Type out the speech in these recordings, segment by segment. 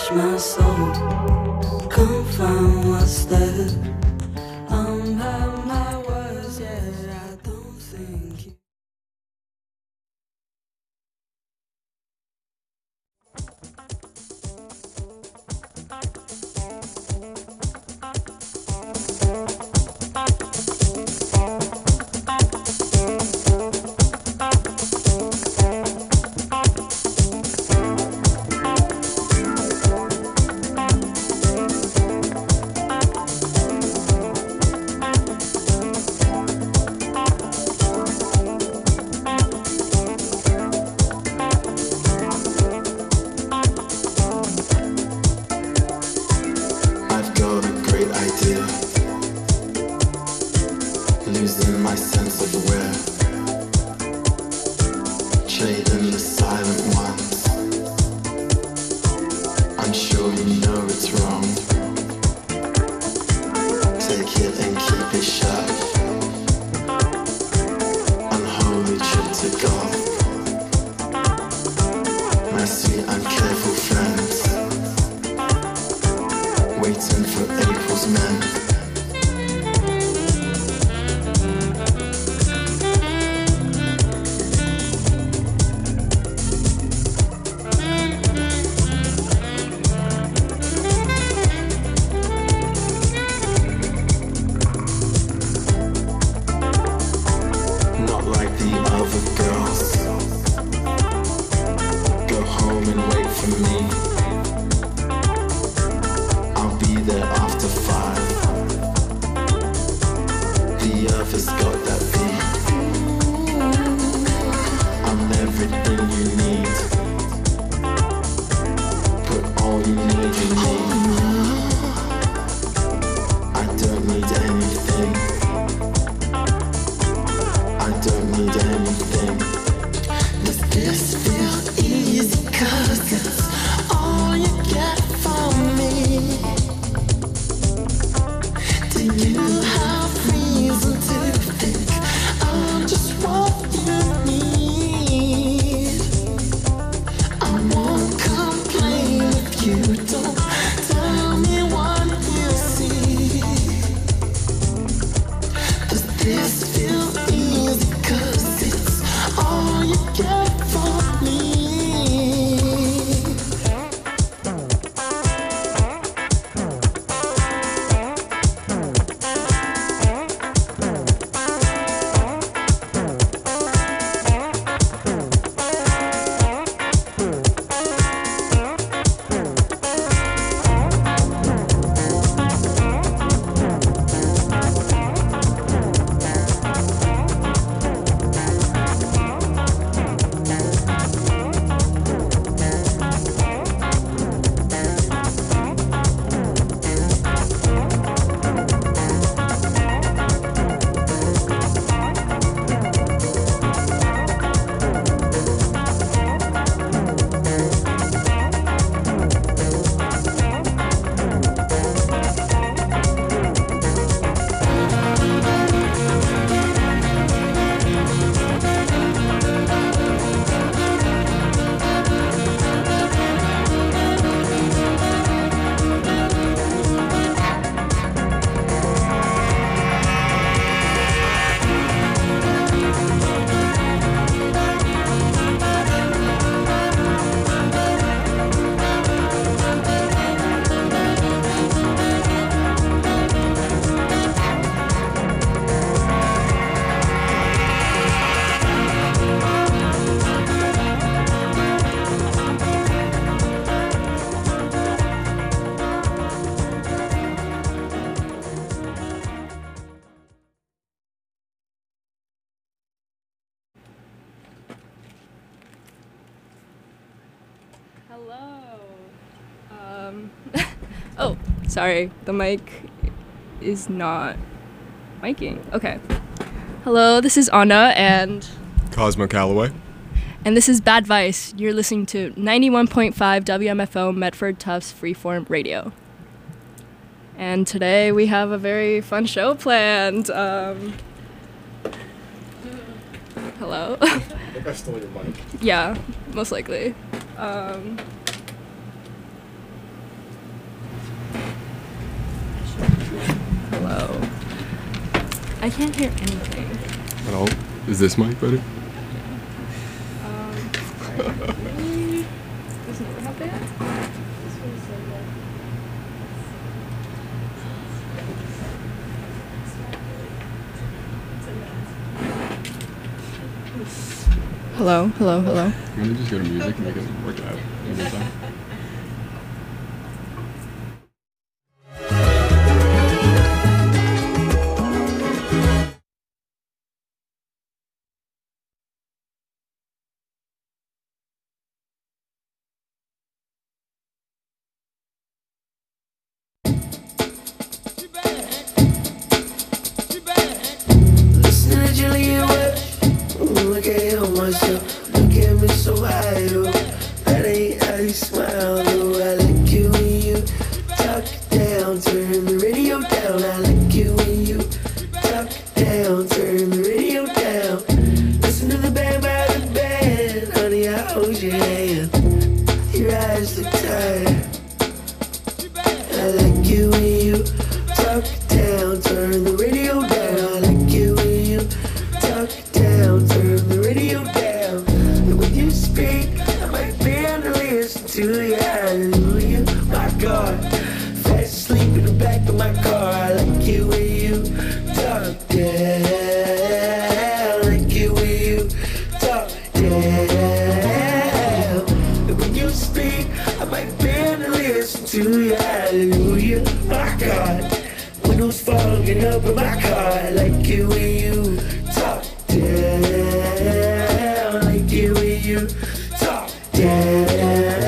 search my soul, can't find what's there. Have my words, yet I don't think you. Losing my sense of where, trading the silent ones. I'm sure you know it's wrong. Take it and keep it shut. Unholy trip to God. My sweet and careful friends, waiting for April's men. Oh, sorry, the mic is not miking. Okay. Hello, this is Anna and Cosmo Calloway. And this is Bad Vice. You're listening to 91.5 WMFO Medford Tufts Freeform Radio. And today we have a very fun show planned. Hello? I think I stole your mic. Yeah, most likely. I can't hear anything. At all? Is this mic better? Maybe doesn't it have that? Hello, hello, hello. I'm gonna just go to music and make it work out in the meantime. Listen to Julian West. Look at him myself. Look at me so high, oh. That ain't how you smile, oh. I like you when you talk down. Turn the radio down. I like you when you talk down. Turn the radio down. Listen to the band by the band. Honey, I hold your hand. Your eyes look tired. I like you when you talk down. Turn the radio down. I like you when you talk down. Turn the radio down. And when you speak, I might be able to listen to you. Hallelujah, my God. Fast asleep in the back of my car. I like you when you talk down. I like you when you talk down. And when you speak, I might be able to listen to you. Hallelujah, my God. Windows fogging up in my car. I like you when you talk down. I like you when you talk down.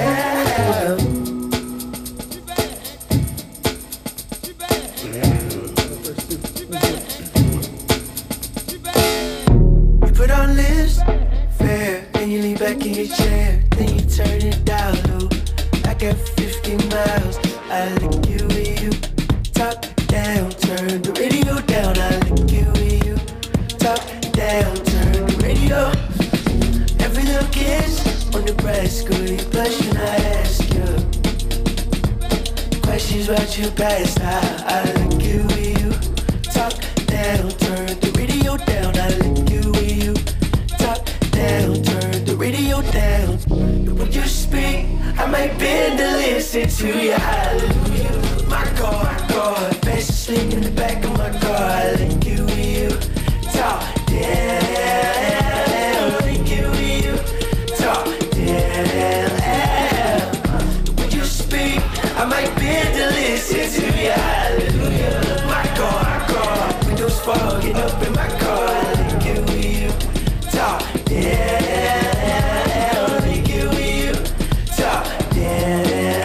You put on this fair, and you lean back in your chair, then you turn it down low. I got 50 miles. I like you when you talk down, turn the radio down. I like you when you talk down, turn the radio. Every little kiss on the Nebraska, you blush when I ask you questions about your past. I like you when you talk down, turn the radio down. I like you when you talk down, turn the radio down. And when you speak, I might bend to listen to you. Hallelujah, my God, my God. Fast asleep in the back of my car. I like you when you talk down. I like you when you talk down. When you speak, I might bend to listen to you. Hallelujah, my God, my God. Windows fogging up in my car. I like you when you talk down. I like you when you talk down.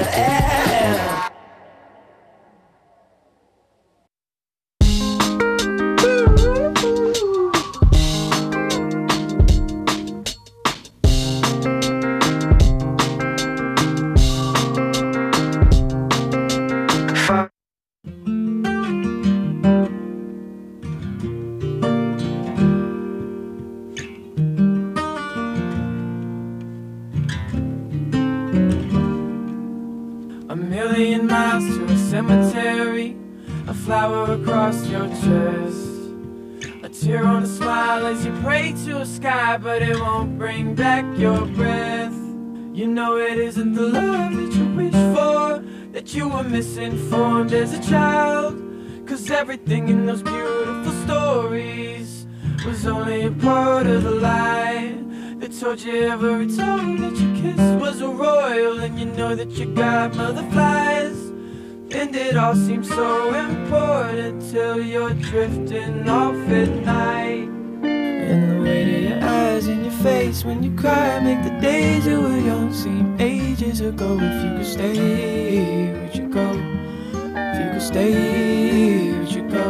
A million miles to a cemetery, a flower across your chest, a tear on a smile as you pray to a sky, but it won't bring back your breath. You know it isn't the love that you wish for, that you were misinformed as a child, 'cause everything in those beautiful stories was only a part of the lie that told you every time that you kissed was a royal, and you know that your godmother flies. And it all seems so important till you're drifting off at night. And the weight of your eyes and your face when you cry make the days you were young seem ages ago. If you could stay, would you go? If you could stay, would you go?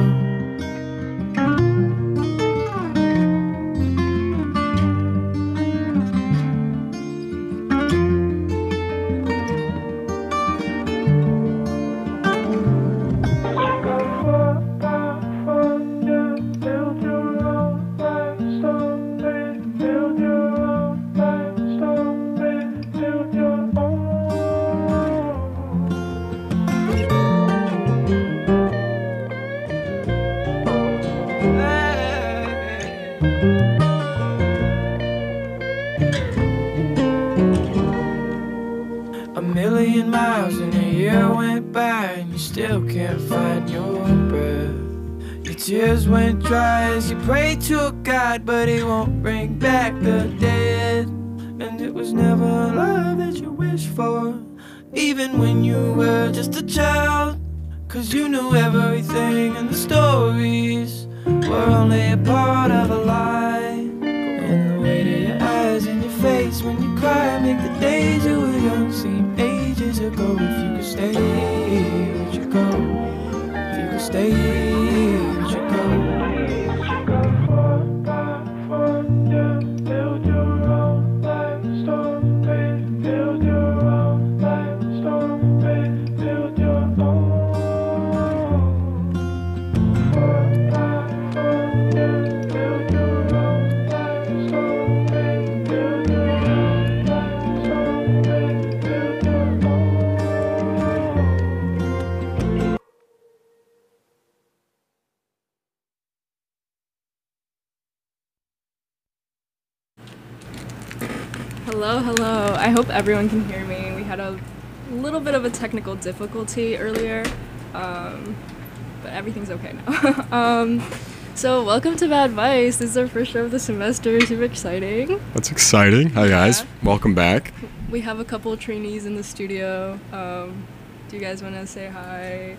can't find your breath. Your tears went dry as you prayed to a God, but he won't bring back the dead. And it was never love that you wished for, even when you were just a child. Cause you knew everything, and the stories were only a part of a lie. And the weight of your eyes and your face when you cry make the days you were young seem ages ago. If you could stay, would you go? If you could stay, would you go? Build your own life story. Build your own life story. Build your own. Hello, hello. I hope everyone can hear me. We had a little bit of a technical difficulty earlier, but everything's okay now. So welcome to Bad Vice. This is our first show of the semester. Super exciting. That's exciting. Hi guys, Yeah. welcome back. We have a couple of trainees in the studio. Do you guys want to say hi?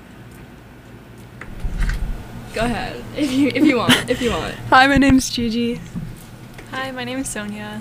Go ahead, if you want. If you want. Hi, my name's Gigi. Hi, my name is Sonia.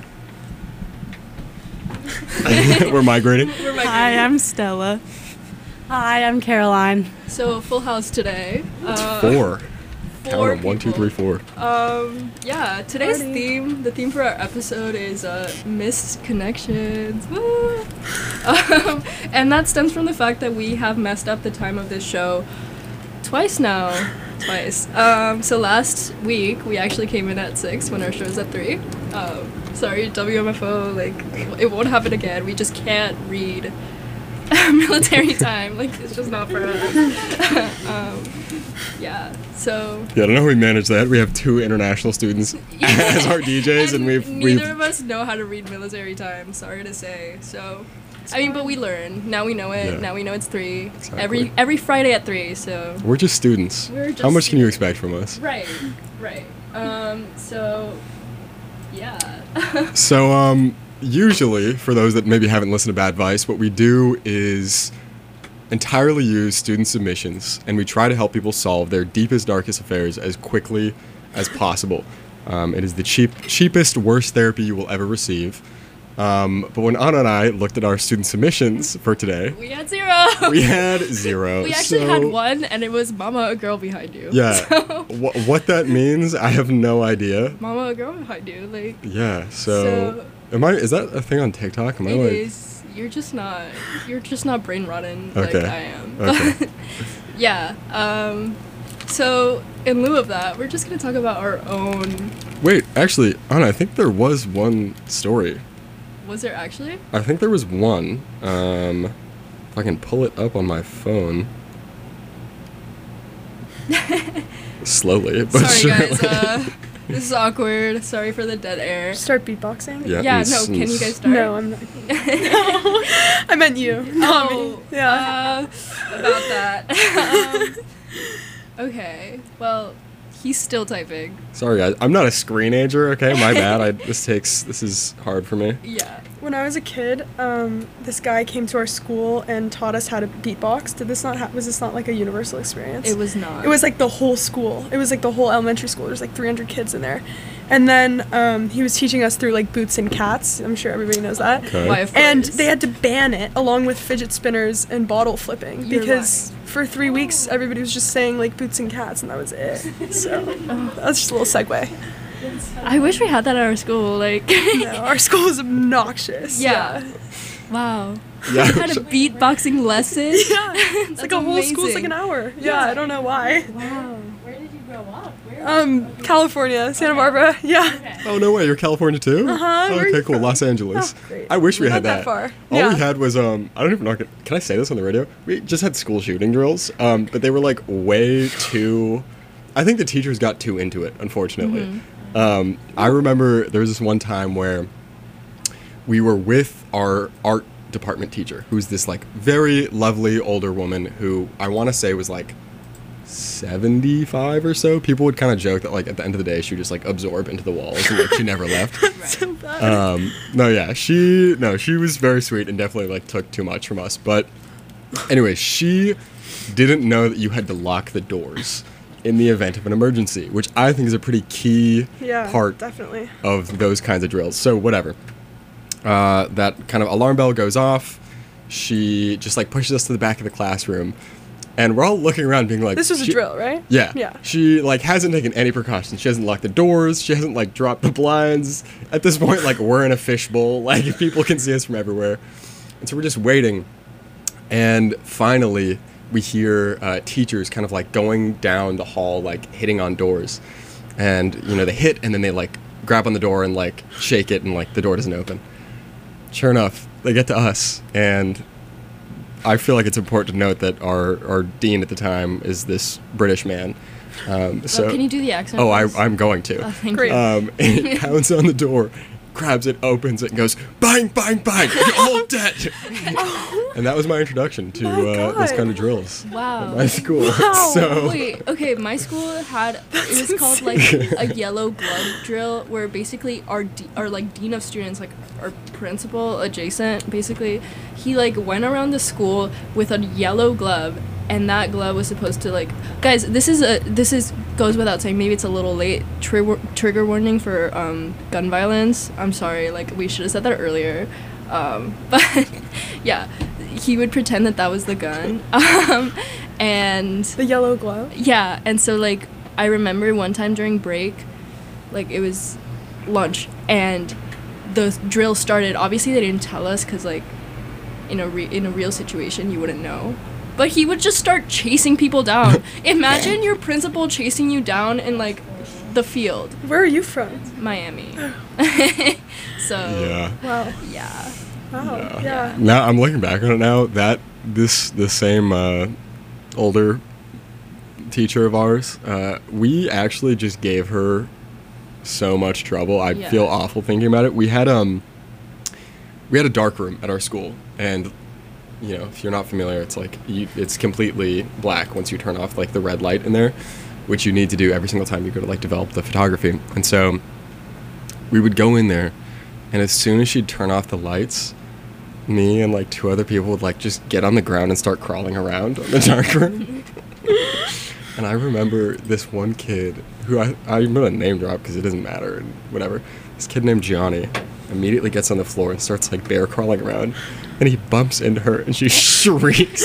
We're migrating. Hi, I'm Stella. Hi, I'm Caroline. So full house today. Four. Count Four 'em, 1, 2, 3, 4. Yeah, today's Party. the theme for our episode is missed connections. Woo! And that stems from the fact that we have messed up the time of this show twice now. So last week we actually came in at 6 when our show's at 3. Sorry, WMFO, like, it won't happen again. We just can't read military time. Like, it's just not for us. Yeah, so... Yeah, I don't know how we manage that. We have 2 international students as our DJs, and neither of us know how to read military time, sorry to say. So, I mean, but we learn. Now we know it. Yeah. Now we know it's 3. Exactly. Every Friday at 3, so... We're just students. We're just How much can you expect from us? Right. So, yeah. So, usually, for those that maybe haven't listened to Bad Vice, what we do is entirely use student submissions, and we try to help people solve their deepest, darkest affairs as quickly as possible. It is the cheapest, worst therapy you will ever receive. But when Anna and I looked at our student submissions for today, We had 0. we had 0. We actually So- had 1, and it was Mama, a girl behind you. Yeah. So, What that means, I have no idea. Mama, a girl behind you. Like, Yeah. So, is that a thing on TikTok? Am I it like? is. You're just not brain rotten like Okay. I am. Okay. But, yeah. So in lieu of that, we're just gonna talk about our own. Wait, actually, Anna, I think there was one story. Was there actually? I think there was one. If I can pull it up on my phone. Slowly, but Sorry surely. guys. This is awkward. Sorry for the dead air. Start beatboxing? Yeah, Yeah. and No. Can you guys start? No, I'm not. I meant you. not me. Oh. Yeah. About that. Okay. Well, he's still typing. Sorry, guys. I'm not a screenager. Okay, my bad. This is hard for me. Yeah. When I was a kid, this guy came to our school and taught us how to beatbox. Was this not like a universal experience? It was not. It was like the whole school. It was like the whole elementary school. There's like 300 kids in there. And then he was teaching us through like Boots and Cats. I'm sure everybody knows that. Okay. Why, of And course. they had to ban it along with fidget spinners and bottle flipping You're because for 3 weeks everybody was just saying like Boots and Cats and that was it. So that's just a little segue. I wish we had that at our school. Like. No, our school is obnoxious. Yeah. Wow. Yeah. You had a beatboxing lesson? Yeah. It's like a whole school's like an hour. Yeah, I don't know why. Wow. California, Santa Barbara. Yeah. Oh no way, you're California too? Uh-huh, where are Okay, you cool. from? Los Angeles. Oh, great. I wish we Not had that that. far. All Yeah. we had was I don't even know. Can I say this on the radio? We just had school shooting drills, but they were like way too. I think the teachers got too into it, unfortunately. I remember there was this one time where we were with our art department teacher, who's this like very lovely older woman who I want to say was like 75 or so. People would kind of joke that like at the end of the day she would just like absorb into the walls and like she never left. So bad. She was very sweet and definitely like took too much from us. But anyway, she didn't know that you had to lock the doors in the event of an emergency, which I think is a pretty key Yeah, part definitely. of those kinds of drills. So whatever. That kind of alarm bell goes off. She just like pushes us to the back of the classroom, and we're all looking around being like, This was a drill, right? Yeah. Yeah. She like hasn't taken any precautions. She hasn't locked the doors. She hasn't like dropped the blinds. At this point, like we're in a fishbowl. Like people can see us from everywhere. And so we're just waiting. And finally, we hear teachers kind of like going down the hall, like hitting on doors. And, you know, they hit and then they like grab on the door and like shake it and like the door doesn't open. Sure enough, they get to us. And I feel like it's important to note that our dean at the time is this British man. So Can you do the accent? Oh, please? I'm going to. Oh, thank Great. you. And he pounds on the door, grabs it, opens it, and goes, bang, bang, bang, you're all dead. And that was my introduction to My those God. kind of drills Wow. at my school. Wow. So, Wait, okay, my school had, it was called like a yellow glove drill, where basically our like dean of students, like our principal adjacent, basically, he like went around the school with a yellow glove, and that glove was supposed to like, guys, this is goes without saying, maybe it's a little late, trigger warning for gun violence. I'm sorry, like we should have said that earlier. But yeah, he would pretend that was the gun. And The yellow glove. yeah, and so like I remember one time during break, like it was lunch and the drill started. Obviously they didn't tell us because like in a real situation you wouldn't know. But he would just start chasing people down. Imagine your principal chasing you down in like the field, Where are you from? Miami. So yeah. Wow. yeah. Wow. Yeah. Now I'm looking back on it now. That the same older teacher of ours, we actually just gave her so much trouble. I Yeah. feel awful thinking about it. We had a dark room at our school, and you know, if you're not familiar, it's like it's completely black once you turn off like the red light in there, which you need to do every single time you go to like develop the photography. And so we would go in there, and as soon as she'd turn off the lights, me and like two other people would like just get on the ground and start crawling around in the dark room. And I remember this one kid who I'm gonna name drop because it doesn't matter and whatever. This kid named Gianni immediately gets on the floor and starts like bear crawling around, and he bumps into her and she shrieks.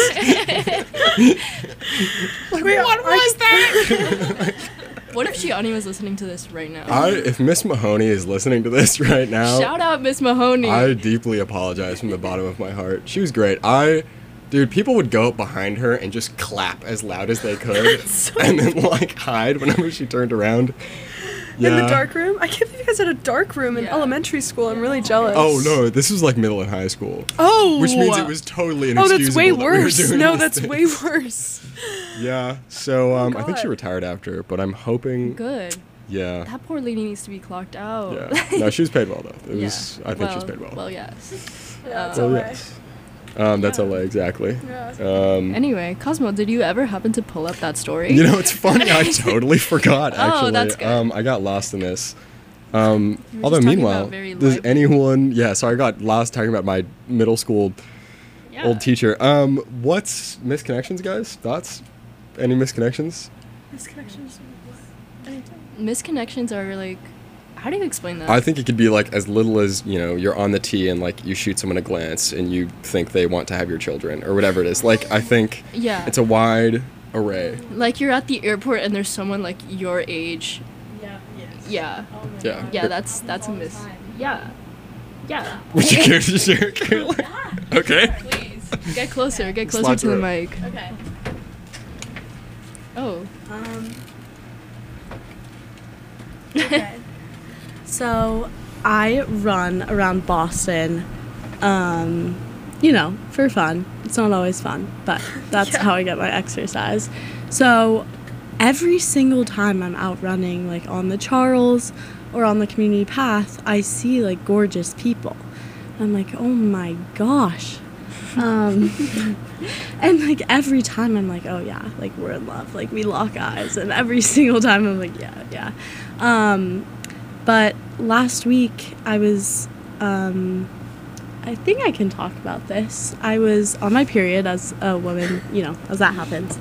Like, wait, what was that? What if Gianni was listening to this right now? If Miss Mahoney is listening to this right now, Shout out Miss Mahoney. I deeply apologize from the bottom of my heart. She was great. Dude, people would go up behind her and just clap as loud as they could, and then like hide whenever she turned around. In the dark room? I can't believe you guys had a dark room in Yeah. elementary school. I'm really jealous. Oh no, this was like middle and high school, Oh. which means it was totally Oh, inexcusable. that's way that we were worse. doing No, these that's things. way worse. Yeah. So I think she God. retired after, but I'm hoping. Good. Yeah. That poor lady needs to be clocked out. Yeah. No, she was paid well though. It Yeah. was. I think she was paid well. Well, yes. Yeah, it's Oh, Well, LA. yes. That's LA exactly. Yeah. Anyway, Cosmo, did you ever happen to pull up that story? You know, it's funny. I totally forgot. Actually, Oh, that's good. I got lost in this. were Although, just talking meanwhile, about very does lively- anyone? Yeah, so I got lost talking about my middle school Yeah. old teacher. What's misconnections, guys? Thoughts? Any misconnections? Misconnections. Misconnections are like, how do you explain that? I think it could be like as little as, you know, you're on the tee and like you shoot someone a glance and you think they want to have your children or whatever it is. Like, I think Yeah. it's a wide array. Like you're at the airport and there's someone like your age. Yeah. Yeah. Yeah, that's a miss. Yeah. Yeah. Would you care to share? Okay. Please. Get closer Slide to the through. mic. Okay. Oh. Okay. So I run around Boston, you know, for fun. It's not always fun, but that's how I get my exercise. So every single time I'm out running, like on the Charles or on the community path, I see like gorgeous people. I'm like, oh my gosh, And like every time I'm like, oh yeah, like we're in love, like we lock eyes, and every single time I'm like, yeah. But last week I was, I think I can talk about this. I was on my period as a woman, you know, as that happens,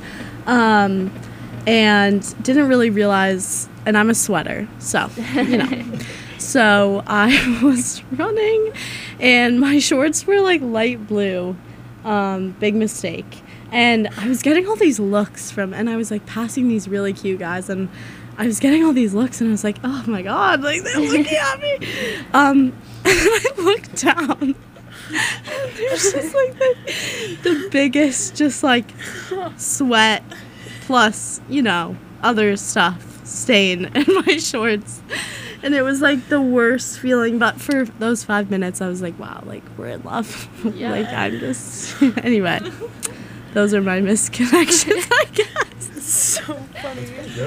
and didn't really realize, and I'm a sweater, so, you know. So I was running, and my shorts were like light blue, big mistake. And I was getting all these looks and I was like passing these really cute guys, and I was getting all these looks, and I was like, oh my God, like they're looking at me. And I looked down, and there's just like the biggest, just like sweat plus, you know, other stuff stain in my shorts. And it was like the worst feeling, but for those 5 minutes I was like, wow, like we're in love. Yeah. Like I'm just, anyway, those are my misconnections, I guess. It's so funny.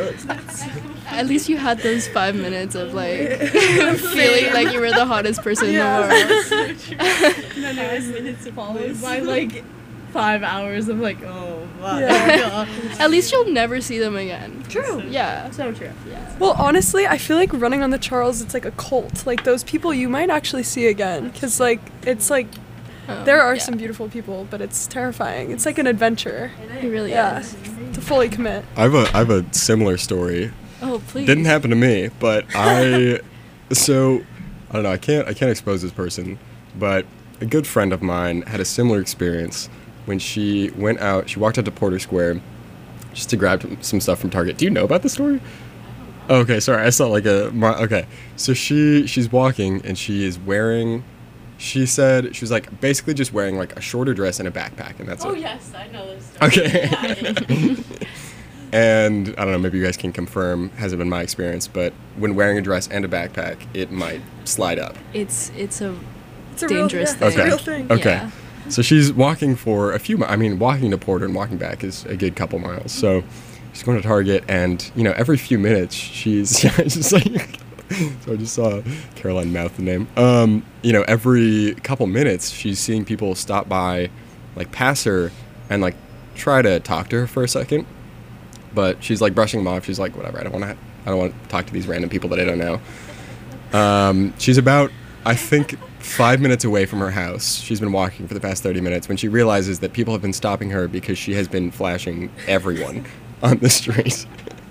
At least you had those 5 minutes of like feeling like you were the hottest person in the world. And then it was minutes followed by like 5 hours of like, oh my God. At least you'll never see them again. True. Yeah. So true. Yeah. Well, honestly, I feel like running on the Charles, it's like a cult. Like those people you might actually see again, because like it's like there are some beautiful people, but it's terrifying. It's like an adventure. It really Yeah, is. to fully commit. I have a similar story. Oh, please. Didn't happen to me, but I don't know, I can't expose this person, but a good friend of mine had a similar experience when she walked out to Porter Square just to grab some stuff from Target. Do you know about the story? Oh, okay, sorry, I saw like okay. So she's walking, and she said she was like basically just wearing like a shorter dress and a backpack, and that's it. Oh yes, I know this story. Okay. And I don't know, maybe you guys can confirm, hasn't been my experience, but when wearing a dress and a backpack, it might slide up. It's a It's a dangerous real, thing. It's a real thing. Okay. Yeah. So she's walking for a few I mean, walking to Porter and walking back is a good couple miles. So she's going to Target, and, you know, every few minutes she's just like, so I just saw Caroline mouth the name. You know, every couple minutes she's seeing people stop by, like pass her and like try to talk to her for a second. But she's like brushing them off. She's like, whatever, I don't want to talk to these random people that I don't know. She's about, I think, 5 minutes away from her house. She's been walking for the past 30 minutes when she realizes that people have been stopping her because she has been flashing everyone on the street.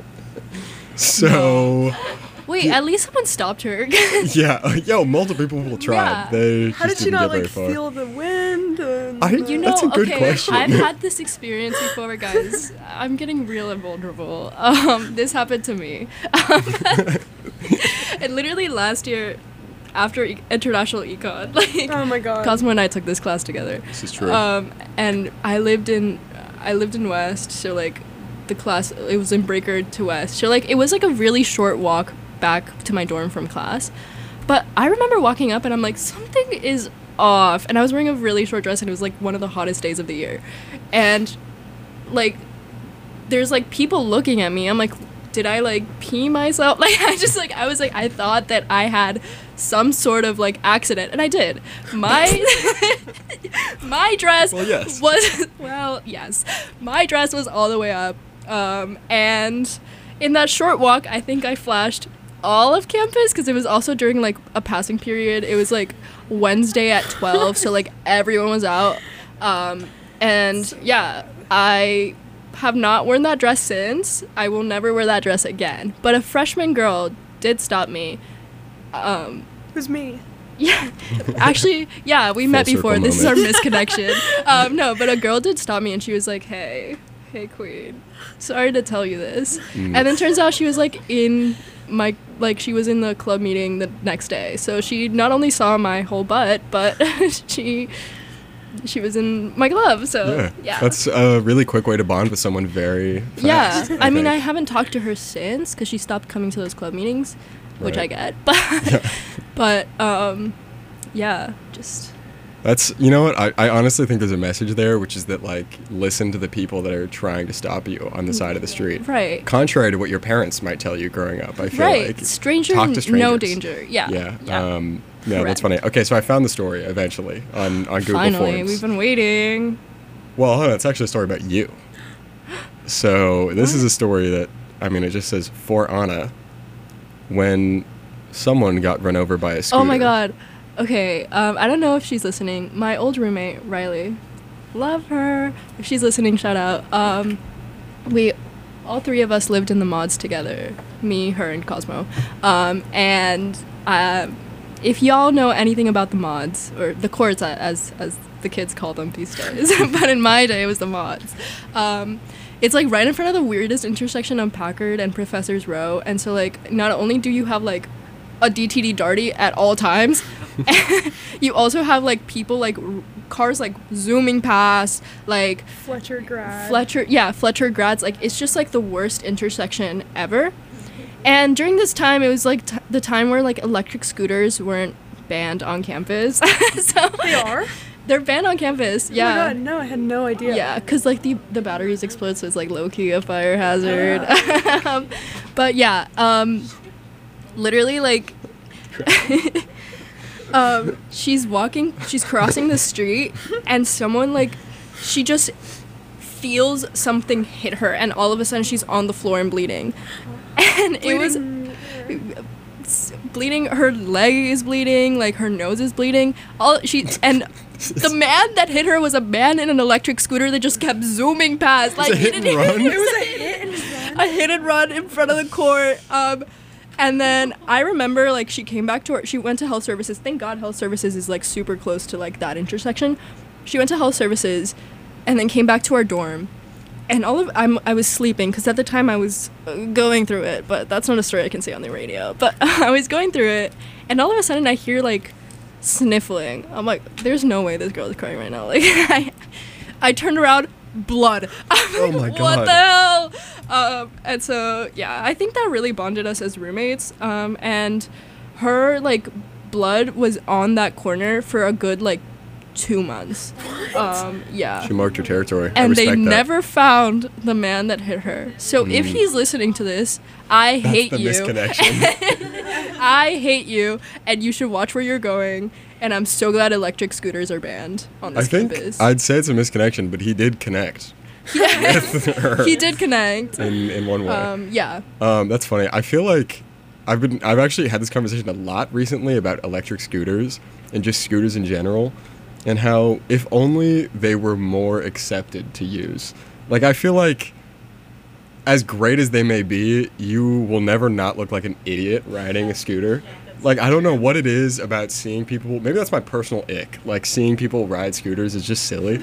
So... Wait, at least someone stopped her. Yeah, multiple people tried. Yeah. They How just did she didn't not get like very far. feel the wind? And You know, That's a good okay, question. I've had this experience before, guys. I'm getting real and vulnerable. This happened to me. And literally last year, after international econ, like oh my God. Cosmo and I took this class together. This is true. And I lived in West, so like the class, it was in Breaker to West. So like it was like a really short walk back to my dorm from class. But I remember walking up and I'm like, something is off. And I was wearing a really short dress, and it was like one of the hottest days of the year. And like there's like people looking at me. I'm like, did I like pee myself? Like I was like, I thought that I had some sort of like accident, and I did. My dress yes. My dress was all the way up. And in that short walk, I think I flashed all of campus, because it was also during like a passing period. It was like Wednesday at 12, so like everyone was out. And yeah, I have not worn that dress since. I will never wear that dress again. But a freshman girl did stop me. It was me. Yeah, actually, yeah, we met before. This is our misconnection. No, but a girl did stop me, and she was like, hey queen, sorry to tell you this. And then turns out she was like she was in the club meeting the next day, so she not only saw my whole butt, but she was in my glove. So yeah, that's a really quick way to bond with someone very fast. Yeah, I mean, I haven't talked to her since, because she stopped coming to those club meetings, which I get, but yeah, just that's, you know what, I honestly think there's a message there, which is that like, listen to the people that are trying to stop you on the side of the street, right, contrary to what your parents might tell you growing up. I feel like stranger, talk to strangers. no danger. Yeah. Yeah, that's funny. Okay, so I found the story eventually on Google Finally, Forms. we've been waiting. Well, hold on, it's actually a story about you. So this is a story that, I mean, it just says, for Anna, when someone got run over by a scooter. Oh my god. Okay, I don't know if she's listening. My old roommate, Riley. Love her. If she's listening, shout out. We, all three of us lived in the mods together. Me, her, and Cosmo. If y'all know anything about the mods, or the courts as the kids call them these days, but in my day it was the mods. It's like right in front of the weirdest intersection on Packard and Professor's Row, and so like not only do you have like a DTD Darty at all times, you also have like people like cars like zooming past, like Fletcher grad. Fletcher grads. Like it's just like the worst intersection ever. And during this time, it was like the time where like electric scooters weren't banned on campus. So They are? they're banned on campus. Yeah. Oh my god, no, I had no idea. Yeah, because like the batteries explode, so it's like low key a fire hazard. But yeah, literally like she's crossing the street, and someone like she just feels something hit her, and all of a sudden she's on the floor and bleeding. And it was bleeding. Her leg is bleeding, like her nose is bleeding. The man that hit her was a man in an electric scooter that just kept zooming past. Like a hit and run? It was a hit and run. A hit and run in front of the court. And then I remember like she came back to she went to health services. Thank God health services is like super close to like that intersection. She went to health services and then came back to our dorm. And I was sleeping because at the time I was going through it, but that's not a story I can say on the radio. But I was going through it, and all of a sudden I hear like sniffling. I'm like, there's no way this girl is crying right now. Like I turned around, blood. I'm Oh like, my God. what the hell? And so yeah, I think that really bonded us as roommates. And her like blood was on that corner for a good like 2 months. Yeah. She marked her territory. I And they respect that. never found the man that hit her. So if he's listening to this, I hate That's the you. misconnection. I hate you, and you should watch where you're going. And I'm so glad electric scooters are banned on I this think campus. I'd say it's a misconnection, but he did connect with her He did connect. in one way. Yeah. That's funny. I feel like I've actually had this conversation a lot recently about electric scooters and just scooters in general, and how if only they were more accepted to use. Like I feel like as great as they may be, you will never not look like an idiot riding a scooter. Like I don't know what it is about seeing people. Maybe that's my personal ick. Like seeing people ride scooters is just silly.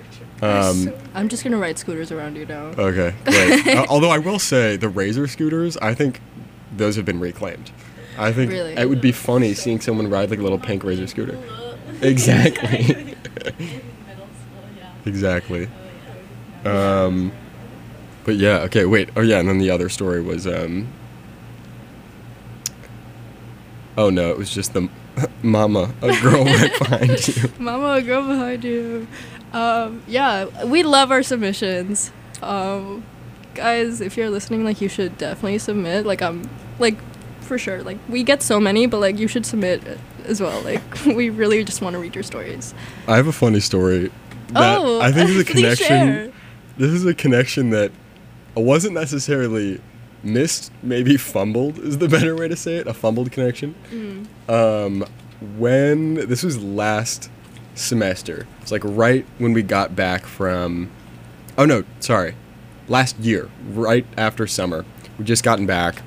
I'm just gonna ride scooters around you now. Okay, great. Although I will say the Razor scooters, I think those have been reclaimed. I think Really? it would be funny seeing someone ride like a little pink Razor scooter. Exactly. Exactly. But yeah, okay, wait. Oh yeah, and then the other story was oh no, it was just the mama, a girl right behind you. Mama, a girl behind you. Yeah, we love our submissions. Guys, if you're listening, like, you should definitely submit. Like, for sure. Like, we get so many, but, like, you should submit as well. Like, we really just want to read your stories. I have a funny story that I think is a please connection. share. This is a connection that wasn't necessarily missed, maybe fumbled is the better way to say it. A fumbled connection. When this was last semester, it's like right when we got back from, oh no, sorry, last year, right after summer, we just gotten back.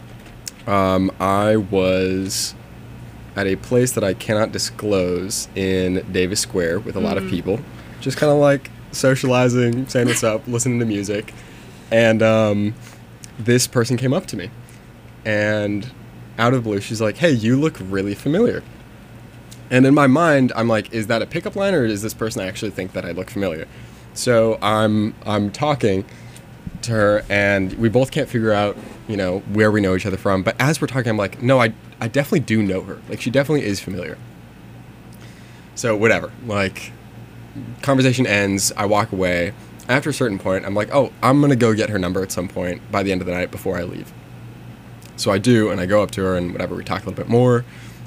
I was at a place that I cannot disclose in Davis Square with a lot of people, just kind of like socializing, saying what's up, listening to music, and this person came up to me, and out of the blue, she's like, "Hey, you look really familiar." And in my mind, I'm like, is that a pickup line, or does this person actually think that I look familiar? So I'm talking to her, and we both can't figure out, you know, where we know each other from. But as we're talking, I'm like, no, I definitely do know her. Like, she definitely is familiar. So whatever. Like, conversation ends. I walk away. After a certain point, I'm like, oh, I'm gonna go get her number at some point by the end of the night before I leave. So I do, and I go up to her, and whatever. We talk a little bit more.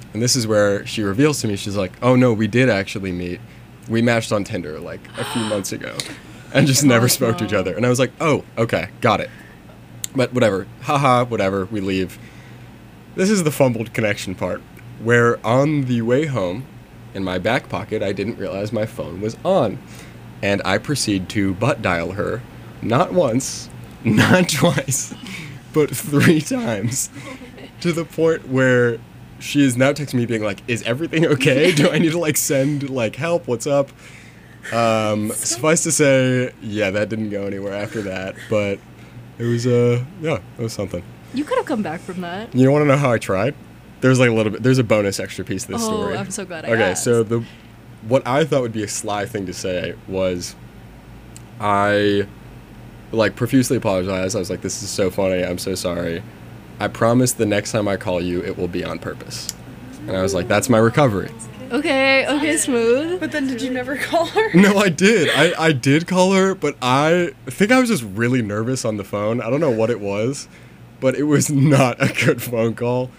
And this is where she reveals to me, she's like, oh no, we did actually meet. We matched on Tinder like a few months ago and just never spoke to each other. And I was like, oh, okay, got it. But whatever, haha, whatever, we leave. This is the fumbled connection part, where on the way home, in my back pocket, I didn't realize my phone was on. And I proceed to butt dial her, not once, not twice, but 3 times, to the point where she is now texting me being like, is everything okay? Do I need to like send like help? What's up? Suffice to say, yeah, that didn't go anywhere after that, but it was, yeah, it was something. You could have come back from that. You want to know how I tried? There's like a little bit, there's a bonus extra piece to this story. Oh, I'm so glad I Okay, asked. so what I thought would be a sly thing to say was I like profusely apologized. I was like, this is so funny. I'm so sorry. I promise the next time I call you, it will be on purpose. And I was like, that's my recovery. Okay, smooth. But then did you never call her? No, I did. I did call her, but I think I was just really nervous on the phone. I don't know what it was, but it was not a good phone call.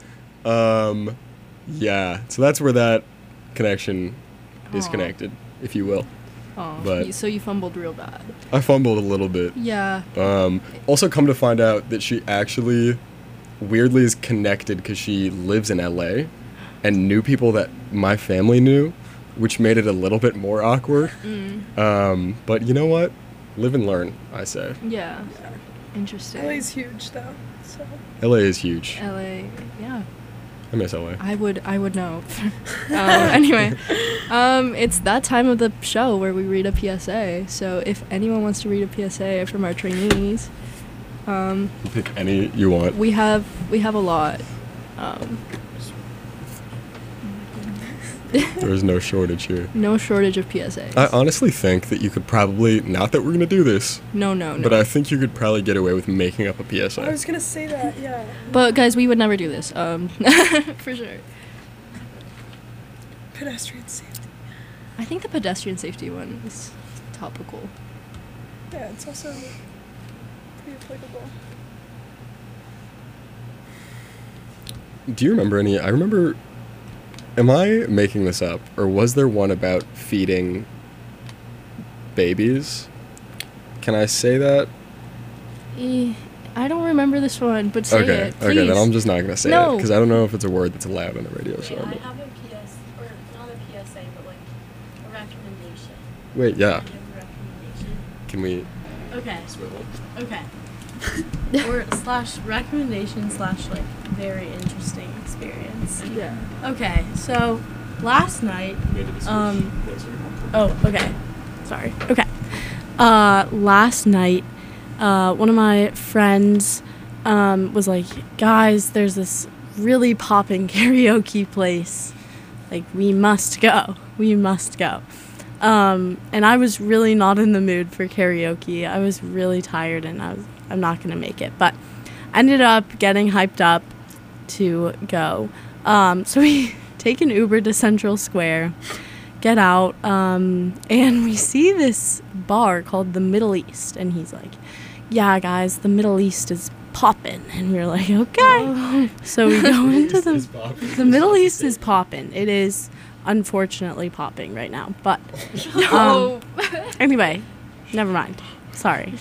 Yeah. So that's where that connection disconnected, if you will. Oh, But so you fumbled real bad. I fumbled a little bit. Yeah. Also come to find out that she actually weirdly is connected because she lives in LA and knew people that my family knew, which made it a little bit more awkward. But you know what? Live and learn, I say. Yeah. Interesting. LA's huge though. So LA is huge. LA, yeah. I miss LA. I would know. Anyway, it's that time of the show where we read a PSA. So if anyone wants to read a PSA from our trainees, You pick any you want. we have a lot. There's no shortage here. No shortage of PSAs. I honestly think that you could probably, not that we're going to do this, No. but I think you could probably get away with making up a PSA. I was gonna say that, yeah. But guys, we would never do this. For sure. Pedestrian safety. I think the pedestrian safety one is topical. Yeah, it's also pretty applicable. Do you remember any? I remember. Am I making this up, or was there one about feeding babies? Can I say that? I don't remember this one, but say it, please. Okay, then I'm just not gonna say No. it because I don't know if it's a word that's allowed on the radio. So Wait, I I'm have a PS, or not a PSA, but like a recommendation. wait, yeah. Can I give a recommendation? Can we Okay. swivel? Okay. Or slash recommendation slash like very interesting experience. Yeah. Okay, so last night, oh, okay. Sorry. Okay. Last night, one of my friends was like, guys, there's this really popping karaoke place. Like, we must go. We must go. And I was really not in the mood for karaoke. I was really tired and I'm not going to make it. But I ended up getting hyped up to go. So we take an Uber to Central Square, get out, and we see this bar called the Middle East. And he's like, yeah, guys, the Middle East is poppin'. And we were like, okay. So we go into the Middle East is poppin'. It is unfortunately popping right now. But anyway, never mind. Sorry.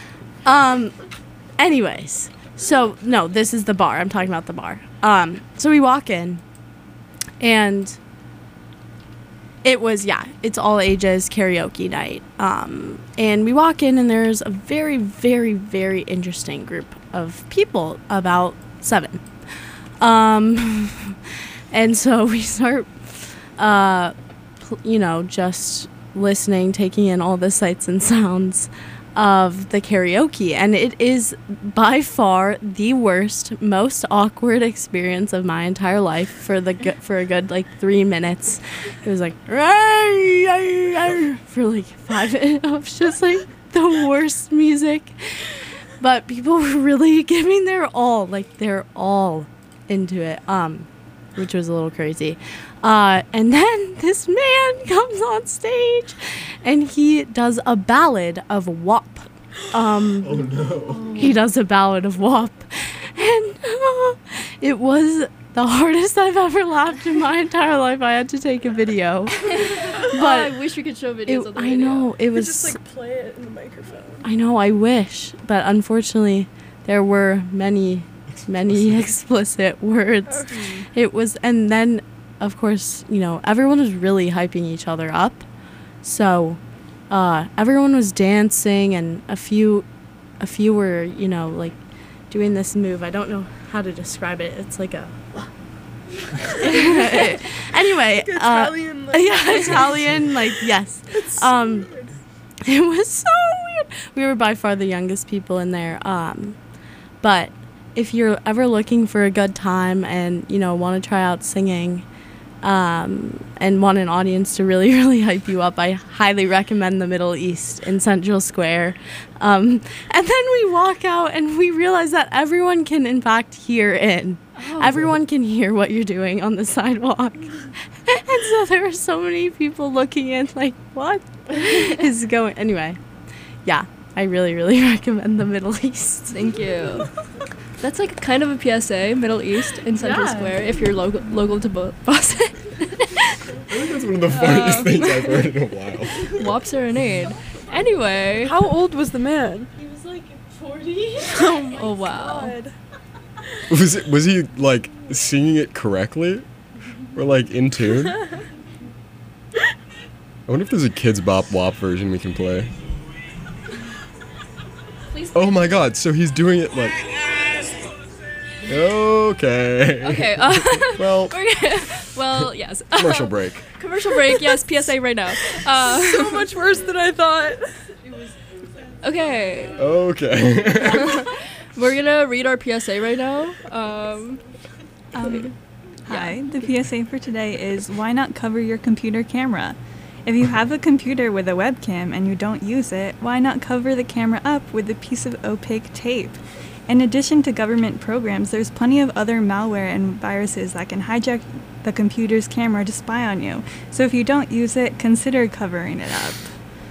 Anyways, so no, this is the bar. I'm talking about the bar. So we walk in, and it was, it's all ages karaoke night. And we walk in, and there's a very, very, very interesting group of people, about 7. And so we start, just listening, taking in all the sights and sounds of the karaoke, and it is by far the worst, most awkward experience of my entire life for a good like 3 minutes. It was like for like 5 minutes. It was just like the worst music, but people were really giving their all into it, which was a little crazy. And then this man comes on stage and he does a ballad of WAP. Oh no. He does a ballad of WAP. And it was the hardest I've ever laughed in my entire life. I had to take a video. I wish we could show videos of the I video. know, it was... just like play it in the microphone. I know, I wish. But unfortunately, there were many explicit words. It was, and then, of course, you know, everyone was really hyping each other up. So, everyone was dancing, and a few were, you know, like, doing this move. I don't know how to describe it. It's like a... Anyway, Italian, like, yeah, Italian, like, yes. It was so weird. We were by far the youngest people in there. But if you're ever looking for a good time and, you know, want to try out singing, and want an audience to really, really hype you up, I highly recommend the Middle East in Central Square. And then we walk out and we realize that everyone can, in fact, hear in. Everyone can hear what you're doing on the sidewalk. And so there were so many people looking in like, what is going... Anyway, yeah, I really, really recommend the Middle East. Thank you. That's like kind of a PSA, Middle East in Central Square, if you're local to Boston. I think that's one of the funniest things I've heard in a while. WAP Serenade. Anyway. How old was the man? He was like 40. Oh, wow. God. Was he like singing it correctly, or like in tune? I wonder if there's a Kids Bop WAP version we can play. Please. Oh my God! So he's doing it like. Okay. Okay. Well. Well, yes. Commercial break. Commercial break. Yes. PSA right now. So much worse than I thought. Okay. Okay. We're gonna read our PSA right now. Hi, the PSA for today is why not cover your computer camera? If you have a computer with a webcam and you don't use it, why not cover the camera up with a piece of opaque tape? In addition to government programs, there's plenty of other malware and viruses that can hijack the computer's camera to spy on you. So if you don't use it, consider covering it up.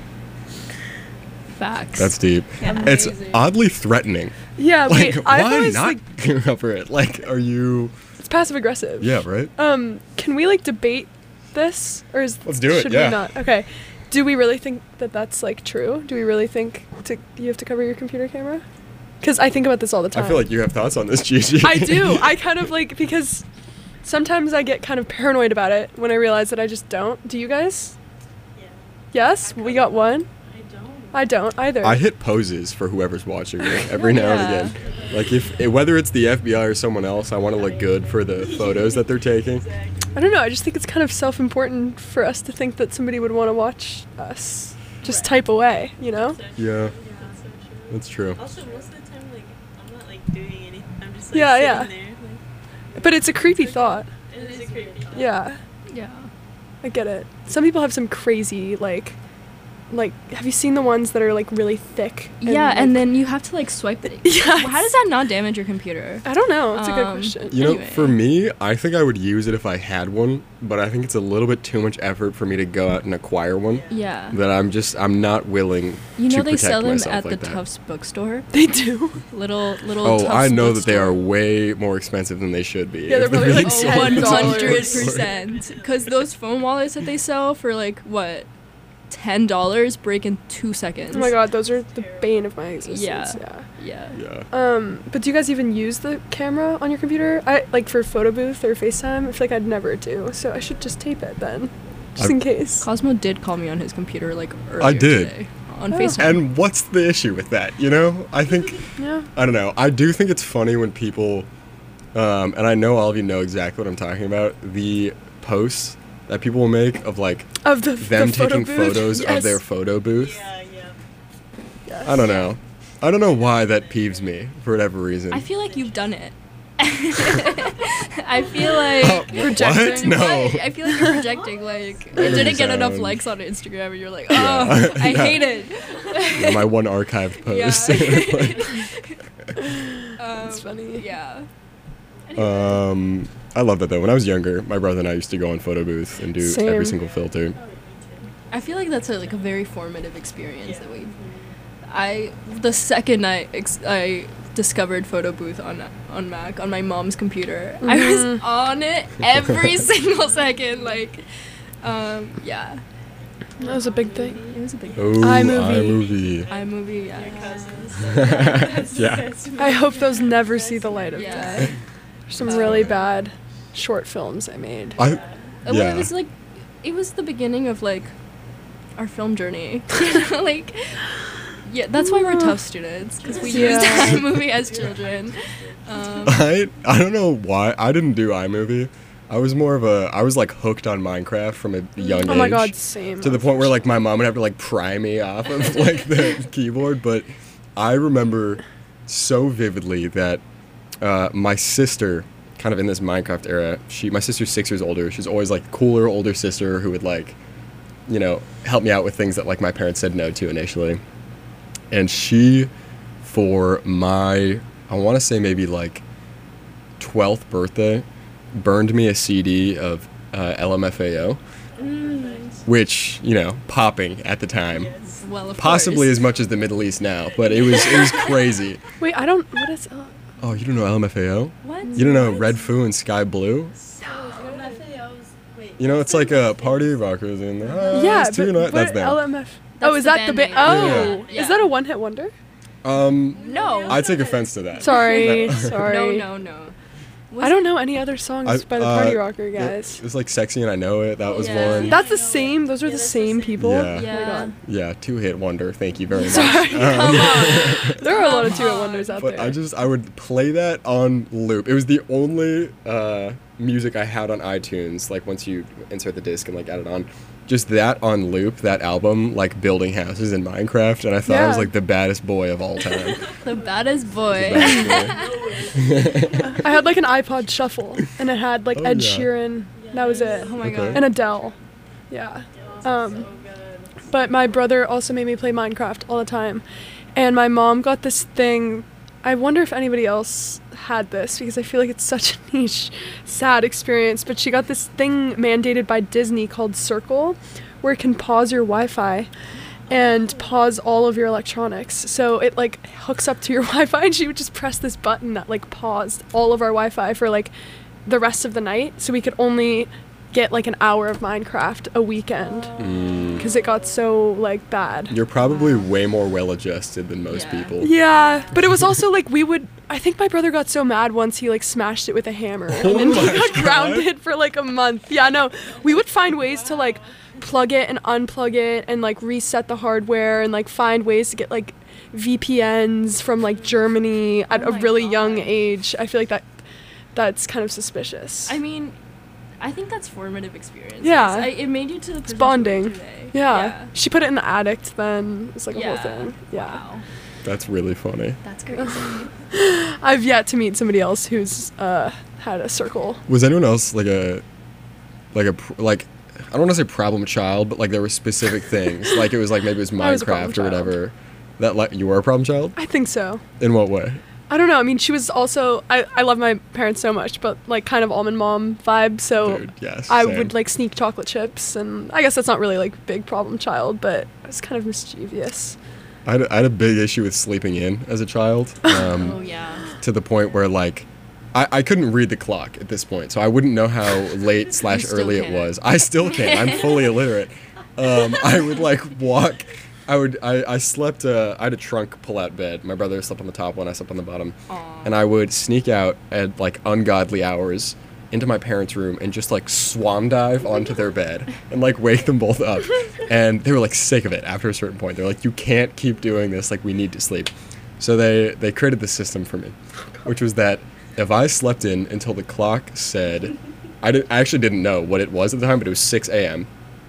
Facts. That's deep. Yeah. It's Amazing. oddly threatening. Yeah, Like, wait, I've why always, not like, cover it? Like, are you? it's passive aggressive. Yeah, right. Can we, like, debate this? Or Let's do it, should yeah. we not? Okay. Do we really think that that's, like, true? Do we really think you have to cover your computer camera? Because I think about this all the time. I feel like you have thoughts on this, Gigi. I do. I kind of, like, because sometimes I get kind of paranoid about it when I realize that I just don't. Do you guys? Yeah. Yes? We got one? I don't either. I hit poses for whoever's watching me every now and Yeah. again. Like whether it's the FBI or someone else, I want to look good for the photos that they're taking. I don't know. I just think it's kind of self-important for us to think that somebody would want to watch us just type away, you know? Yeah, that's true. Also, most of the time, like, I'm not, like, doing anything. I'm just, Yeah, sitting yeah. there. But it's a creepy thought. It is a creepy thought. Yeah, Yeah. I get it. Some people have some crazy, like, have you seen the ones that are, like, really thick? Yeah, and like- then you have to like swipe it. Yeah, How does that not damage your computer? I don't know. It's a good Um, question. You know, Anyway. for me, I think I would use it if I had one, but I think it's a little bit too much effort for me to go out and acquire one. Yeah. That I'm not willing You know to they protect sell them myself at like the that. Tufts bookstore. They do. Little Oh, Tufts I know that they are bookstore. way more expensive than they should be. Yeah, they're if probably being like sold Oh, in some 100%. Because those phone wallets that they sell for like what, $10 break in 2 seconds. Oh my god, those are the bane of my existence. Yeah. Yeah. Yeah. But do you guys even use the camera on your computer? I like for photo booth or FaceTime. I feel like I'd never do. So I should just tape it then, just in case. Cosmo did call me on his computer like earlier I did. today on Oh. FaceTime. And what's the issue with that? You know, I think Yeah. I don't know. I do think it's funny when people, and I know all of you know exactly what I'm talking about. The posts that people will make of like Of the them the photo taking booth. photos Yes. of their photo booth. Yes. I don't know. I don't know why that peeves me for whatever reason. I feel like you've done it. I feel like What? Projecting. No. I feel like you're projecting. Like it doesn't didn't get enough sound- likes on Instagram, and you're like, oh, Yeah. I Yeah. hate it. Yeah, my one archived post. It's funny. Yeah. I love that though. When I was younger, my brother and I used to go on photo booth and do Same. every single filter. I feel like that's a very formative experience that the second I discovered Photo Booth on Mac on my mom's computer. I was on it every single second. Like, yeah. That was a big thing. It was a big Oh, thing. iMovie. iMovie, yeah. Yeah. I hope those never see the light of Yeah. day. There's some really bad short films I made. Well, Yeah. it was like, it was the beginning of like our film journey. Like, yeah, that's why we're tough students, because we used iMovie as children. I don't know why I didn't do iMovie. I was like hooked on Minecraft from a young age. Oh my god, same. To the point where like my mom would have to like pry me off of like the keyboard. But I remember so vividly that my sister, kind of in this Minecraft era, my sister's 6 years older. She's always like cooler older sister who would like, you know, help me out with things that like my parents said no to initially. And she, for my, I want to say maybe like 12th birthday, burned me a CD of LMFAO, which, you know, popping at the time. Well, of Possibly course. as much as the Middle East now, but it was crazy. Wait, I don't. What is? Oh, you don't know LMFAO? What? You don't know Red Foo and Sky Blue? You know, it's like a party rockers in the Yeah, house tonight. That's them. LMF. That's Is the that the band band? name. Oh, Yeah. is that a one-hit wonder? No. I take offense to that. Sorry, sorry. No. I don't know any other songs by the Party Rocker guys. It was like Sexy and I Know It. That was Yeah. one. That's the same. Those are the same people. Yeah. Oh my Yeah. god. Yeah, two-hit wonder. Thank you very much. Sorry. There are a lot of two-hit wonders out But there. I would play that on loop. It was the only music I had on iTunes. Like once you insert the disc and like add it on, just that on loop. That album, like building houses in Minecraft, and I thought I was Yeah. like the baddest boy of all time. The baddest boy. I had like an iPod Shuffle, and it had like Oh, Ed yeah. Sheeran. That was it. Oh my Okay. god. And Adele. Yeah. But my brother also made me play Minecraft all the time. And my mom got this thing. I wonder if anybody else had this, because I feel like it's such a niche, sad experience. But she got this thing mandated by Disney called Circle, where it can pause your Wi-Fi and pause all of your electronics. So it like hooks up to your Wi-Fi, and she would just press this button that like paused all of our Wi-Fi for like the rest of the night, so we could only get like an hour of Minecraft a weekend, because it got so like bad. You're probably way more well-adjusted than most Yeah. people. Yeah, but it was also like I think my brother got so mad once he like smashed it with a hammer, and then he my got God. grounded for like a month. Yeah, no, we would find ways to like plug it and unplug it and like reset the hardware and like find ways to get like VPNs from like Germany at a my really God. young age. I feel like that's kind of suspicious. I mean, I think that's formative experience. Yeah. It made you to the person bonding. you are today. Yeah. She put it in the attic then. It's like a Yeah. whole thing. Yeah. Wow. That's really funny. That's crazy. I've yet to meet somebody else who's had a Circle. Was anyone else like I don't want to say problem child, but like there were specific things. Like it was like maybe it was I was a problem Minecraft or child. whatever. That like you were a problem child? I think so. In what way? I don't know. I mean, she was also, I love my parents so much, but like kind of almond mom vibe. So Dude, yes. I same. would like sneak chocolate chips, and I guess that's not really like big problem child, but I was kind of mischievous. I had a big issue with sleeping in as a child. Oh yeah. To the point where like I couldn't read the clock at this point, so I wouldn't know how late / still early it can't. was. I still can't. I'm fully illiterate. I would like walk. I slept. I had a trunk pull-out bed. My brother slept on the top one. I slept on the bottom. Aw. And I would sneak out at like ungodly hours into my parents' room and just like swan dive onto their bed and like wake them both up. And they were like sick of it after a certain point. They're like, "You can't keep doing this. Like we need to sleep." So they created this system for me, which was that if I slept in until the clock said, I actually didn't know what it was at the time, but it was 6 a.m.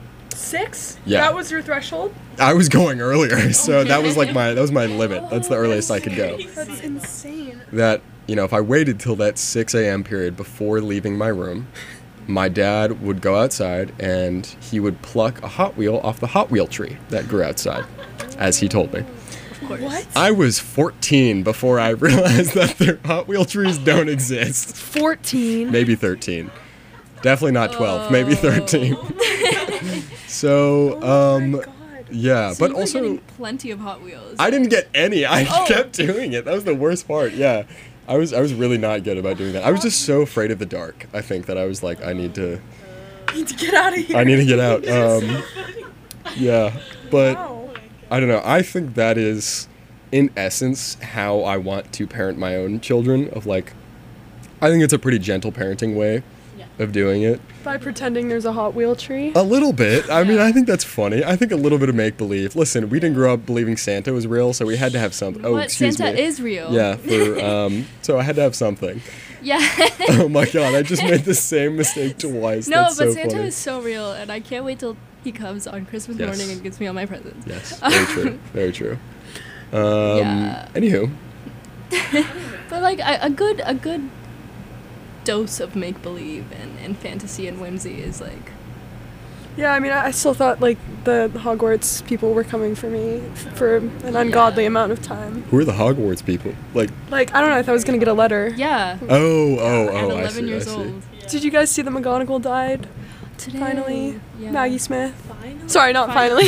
6? Yeah. That was your threshold? I was going earlier, so that was like that was my limit. That's the earliest I could go. That's insane. That, you know, if I waited till that 6 a.m. period before leaving my room, my dad would go outside and he would pluck a Hot Wheel off the Hot Wheel tree that grew outside, as he told me. Of course. What? I was 14 before I realized that the Hot Wheel trees don't exist. 14. Maybe 13. Definitely not 12, maybe 13. So, Oh my God. Yeah, So but you were also getting plenty of Hot Wheels. I didn't get any. I Oh. kept doing it. That was the worst part. Yeah. I was really not good about doing that. I was just so afraid of the dark. I think that I was like, I need to Get out of here. I need to get out. Yeah, but I don't know. I think that is, in essence, how I want to parent my own children. Of like, I think it's a pretty gentle parenting way of doing it. By pretending there's a Hot Wheel tree. A little bit. I mean, I think that's funny. I think a little bit of make believe. Listen, we didn't grow up believing Santa was real, so we had to have something. Oh, What? excuse Santa me. is real. Yeah. For so I had to have something. Yeah. Oh my god! I just made the same mistake twice. No, That's but so Santa funny. is so real, and I can't wait till he comes on Christmas Yes. morning and gives me all my presents. Yes, very true. Very true. Yeah. Anywho, But like a good dose of make believe and fantasy and whimsy is like. Yeah, I mean, I still thought like the Hogwarts people were coming for me for an ungodly amount of time. who are the Hogwarts people? Like, Like, I don't know, I thought I was gonna get a letter. Yeah. at At I 11 see. years I see. old. Did you guys see that McGonagall died? Today. Finally. Yeah. Maggie Smith. Sorry, not finally.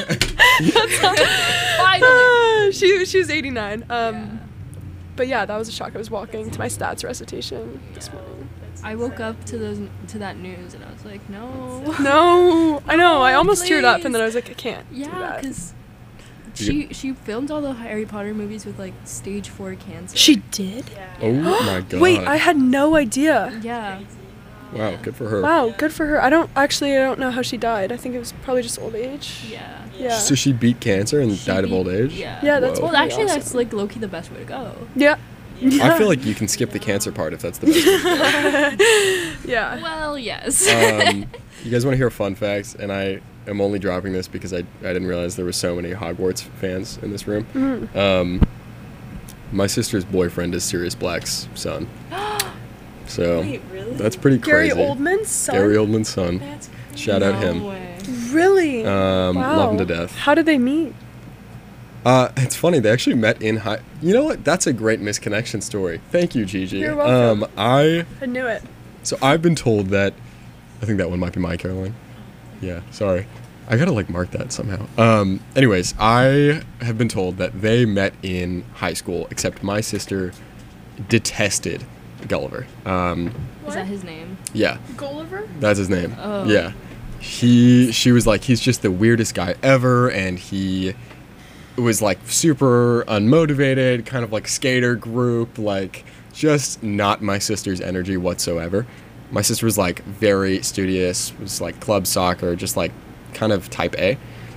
Finally. She was 89. But yeah, that was a shock. I was walking to my stats recitation this morning. I woke up to that news and I was like, no. No, I know. I Oh, almost teared up, and please. then I was like, I can't do Yeah, that. because You she filmed all the Harry Potter movies with like stage 4 cancer. She did? Oh my god. Wait, I had no idea. Yeah. Wow, good for her. Wow, good for her. I don't know how she died. I think it was probably just old age. Yeah. Yeah. So she beat cancer and She died of beat- old age? Yeah. Yeah, that's Whoa. Well, pretty actually, awesome. that's like low-key the best way to go. Yeah. I feel like you can skip the cancer part if that's the best. Yeah. Well, yes. You guys want to hear a fun fact? And I am only dropping this because I didn't realize there were so many Hogwarts fans in this room. Mm-hmm. My sister's boyfriend is Sirius Black's son. So really? that's pretty Gary crazy. Oldman's son? Gary Oldman's son. That's Shout out No him. way. Really? Wow. Love him to death. How did they meet? It's funny, they actually met in high. You know what? That's a great misconnection story. Thank you, Gigi. You're welcome. I knew it. So I've been told that. I think that one might be my Caroline. Yeah, sorry. I gotta like mark that somehow. Anyways, I have been told that they met in high school, except my sister detested Gulliver. Is that his name? Yeah, Gulliver? that's his name. Oh. Yeah. She was like, he's just the weirdest guy ever, and he was like super unmotivated, kind of like skater group, like just not my sister's energy whatsoever. My sister was like very studious, was like club soccer, just like kind of type A.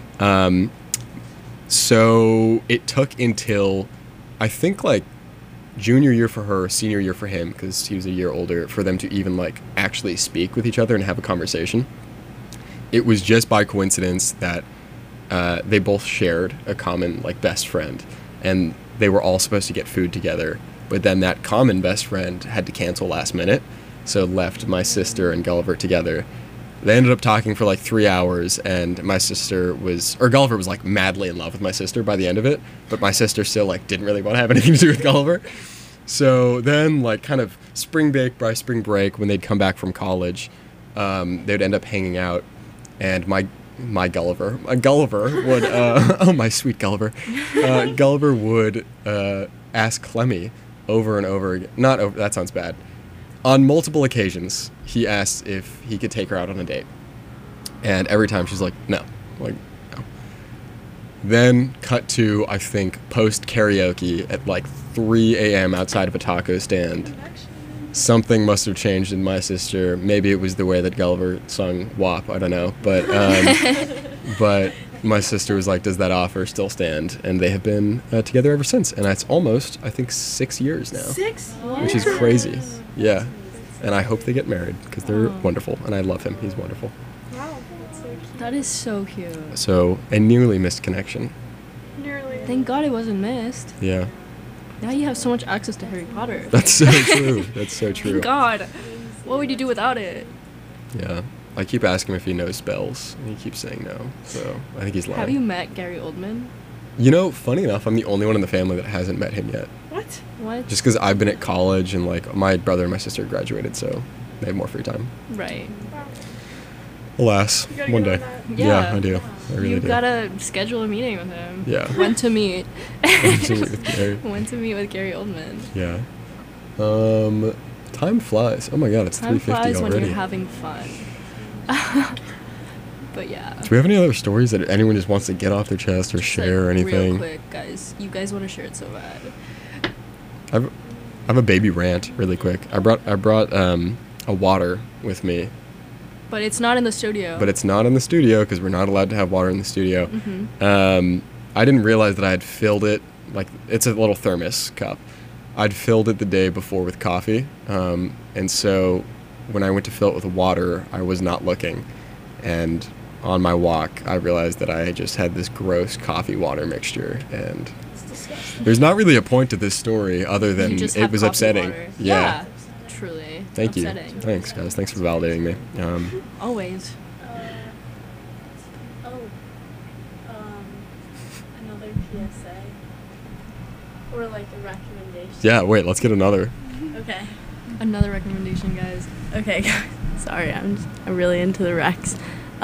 So it took until I think like junior year for her, senior year for him, because he was a year older, for them to even like actually speak with each other and have a conversation. It was just by coincidence that they both shared a common like best friend, and they were all supposed to get food together, but then that common best friend had to cancel last minute, so left my sister and Gulliver together. They ended up talking for like 3 hours, and Gulliver was like madly in love with my sister by the end of it, but my sister still like didn't really want to have anything to do with Gulliver. So then like kind of spring break by spring break, when they'd come back from college, they'd end up hanging out, and my Gulliver would oh my sweet Gulliver, Gulliver would ask Clemmy over and over again, not over, that sounds bad, on multiple occasions he asked if he could take her out on a date, and every time she's like no. Then cut to, I think, post karaoke at like 3 a.m. outside of a taco stand. Something must have changed in my sister. Maybe it was the way that Gulliver sung WAP, I don't know. But but my sister was like, does that offer still stand? And they have been together ever since. And that's almost, I think, 6 years now. 6 years? Which is crazy. Yeah. And I hope they get married, because they're wonderful. And I love him. He's wonderful. Wow, that's so cute. That is so cute. So, a nearly missed connection. Nearly. Thank God it wasn't missed. Yeah. Now you have so much access to Harry Potter. That's so true. That's so true. Thank God. What would you do without it? Yeah. I keep asking him if he knows spells, and he keeps saying no. So I think he's lying. Have you met Gary Oldman? You know, funny enough, I'm the only one in the family that hasn't met him yet. What? What? Just because I've been at college, and like my brother and my sister graduated, so they have more free time. Right. Alas, You gotta one get day. on that. Yeah. I do. I really You do. gotta schedule a meeting with him. Yeah. When to meet. With Gary. When to meet with Gary Oldman. Yeah. Time flies. Oh my god, it's Time 3:50 flies when already. you're having fun. But yeah. Do we have any other stories that anyone just wants to get off their chest or Just, share or like, anything? Real quick, guys. You guys want to share it so bad. I have a baby rant really quick. I brought a water with me, But it's not in the studio. but it's not in the studio because we're not allowed to have water in the studio. Mm-hmm. I didn't realize that I had filled it, like it's a little thermos cup. I'd filled it the day before with coffee, and so when I went to fill it with water, I was not looking, and on my walk, I realized that I had just had this gross coffee water mixture, and there's not really a point to this story other than You just it have was coffee upsetting. water. Yeah. Truly. Thank upsetting. you. Thanks, guys. Thanks for validating me. Always. Another PSA or like a recommendation. Yeah. Wait. Let's get another. Okay. Another recommendation, guys. Okay. Sorry, I'm really into the Rex.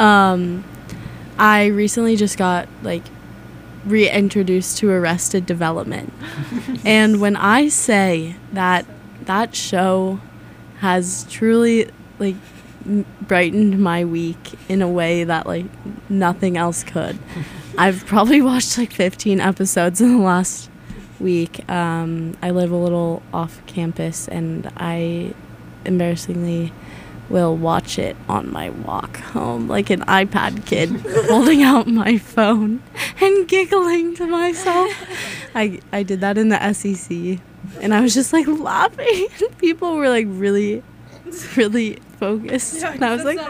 I recently just got like reintroduced to Arrested Development, and when I say that that show has truly like brightened my week in a way that like nothing else could. I've probably watched like 15 episodes in the last week. I live a little off campus, and I embarrassingly will watch it on my walk home like an iPad kid, holding out my phone and giggling to myself. I did that in the SEC, and I was just like laughing. People were like really focused, and I was like,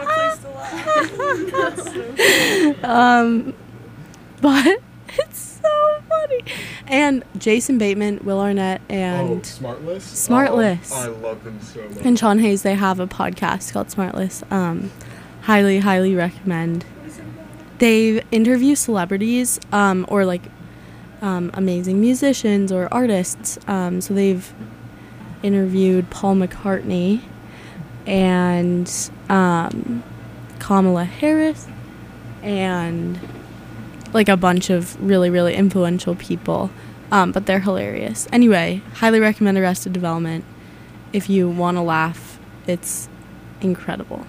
but it's so funny. And Jason Bateman, Will Arnett, and Smartless. Smartless. I love them so much. and Sean Hayes, they have a podcast called Smartless. Highly recommend. They interview celebrities or like amazing musicians or artists. So they've interviewed Paul McCartney and Kamala Harris and like a bunch of really influential people. But they're hilarious. Anyway, highly recommend Arrested Development. If you want to laugh, it's incredible.